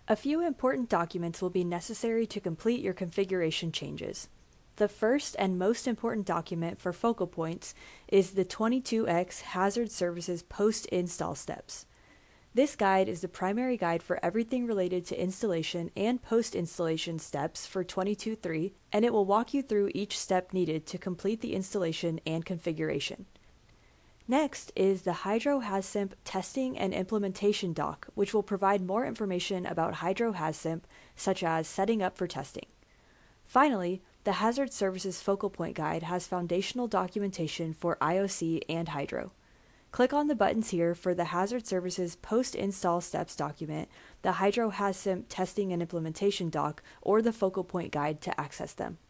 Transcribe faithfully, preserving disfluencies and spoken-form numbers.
A few important documents will be necessary to complete your configuration changes. The first and most important document for Focal Points is the twenty-two X Hazard Services Post-Install Steps. This guide is the primary guide for everything related to installation and post-installation steps for twenty-two point three, and it will walk you through each step needed to complete the installation and configuration. Next is the Hydro HazSimp Testing and Implementation Doc, which will provide more information about Hydro HazSimp, such as setting up for testing. Finally, the Hazard Services Focal Point Guide has foundational documentation for I O C and Hydro. Click on the buttons here for the Hazard Services Post-Install Steps document, the Hydro HazSimp Testing and Implementation Doc, or the Focal Point Guide to access them.